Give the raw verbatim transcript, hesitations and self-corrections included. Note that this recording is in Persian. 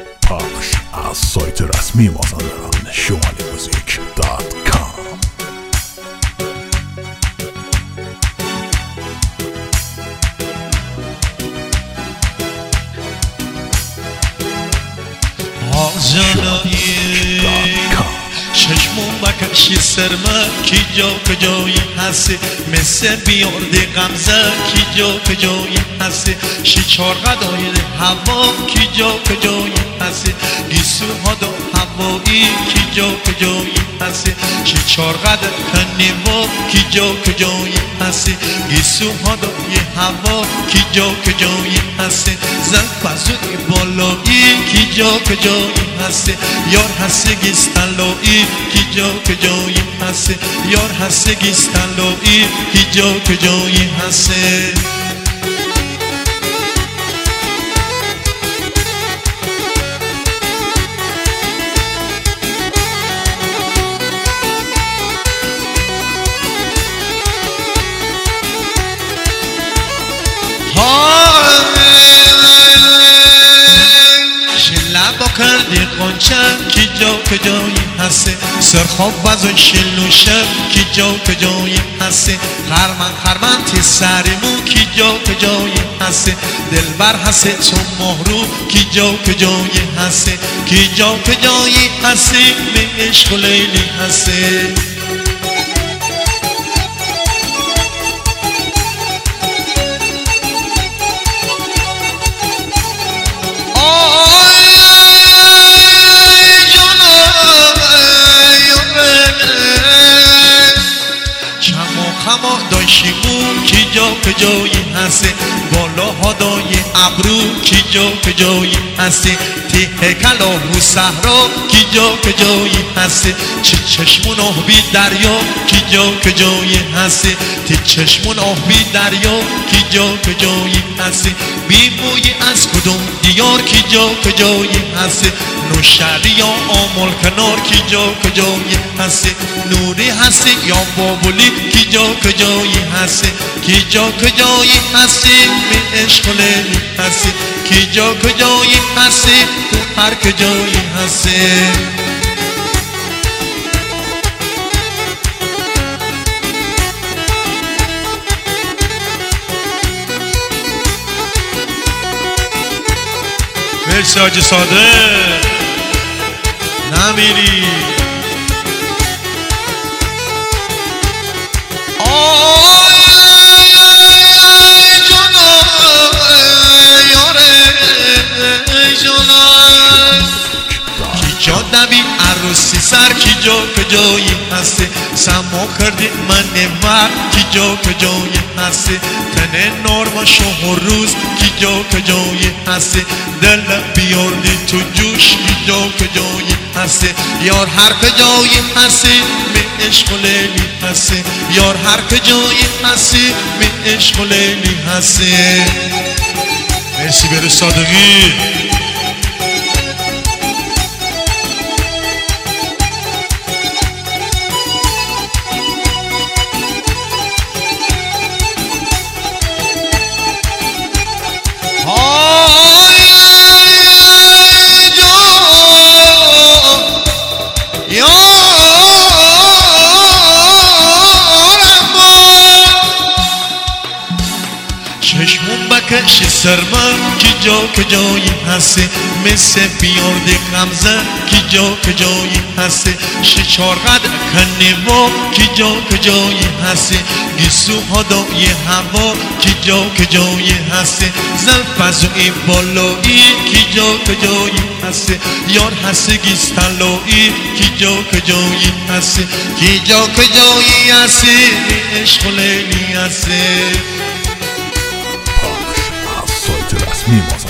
پخش از سایت رسمی مازندران شمالی موزیک دات کام. چشمون بکشی سرمه کی جا کجایی هستی مثل بیارده غمزه کی جا کجایی هستی شی چارقه دایر هوا کی جا کجایی هستی گیسوها دا هوایی کی جا کجایی هستی شی چارقه دا کنیوا کی جا کجایی هستی گیسوها دا یه هوا کی جا کجایی هستی زن پزوی بالایی کی جا کجایی هستی یار هستی گیستلایی کی جا کجایی هستی یار هستی گیستلایی کی جا کجایی هستی کردی قنچم کی جا کجایی هستی سرخواب بزن شلوشم کی جا کجایی هستی خرمن خرمن تی سریمو کی جا کجایی هستی دلبر هستی چون مهرو کی جا کجایی هستی کی جا کجایی هستی به عشق و لیلی هستی خما داشیمون کی جا کجایی هستی بالا ها دای ابرو کی جا کجایی هستی تی هکل آهو صحرا کی جا کجایی هستی چی چشمون آه بی دریا کی جا کجایی هستی تی چشمون آه بی دریا کی جا کجایی هستی بی موی از کدوم دیار کی جا کجایی هستی نوشری یا آمال کنار کی جا کجایی هستی نوری هستی یا بابولی کی جا کجایی هستی کی جا کجایی هستی به عشق و لیلی هستی کی جا کجایی هستی تو هر کجایی هستی مرسی حاجی صادق نمیری نبی عروسی سر کی جا کجایی هستی سما کردی من مر کی جا کجایی هستی تنه نارما شهر روز کی جا کجایی هستی دل بیاردی تو جوش کی جا کجایی هستی یار هر کجایی هستی می عشق و لیلی هستی یار هر کجایی هستی می عشق و لیلی هستی مرسی بر صادقی چشمون بکشی سرمن کی جا کجایی هستی مثل بیارده غمزه کی جا کجایی هستی شی چارقد کنیوا کی جا کجایی هستی گیسوها دای هوا کی جا کجایی هستی زلفزوی بالایی کی جا کجایی هستی یار هستی گیستلایی کی جا کجایی هستی کی جا کجایی هستی عشق و لیلی هستی رسمی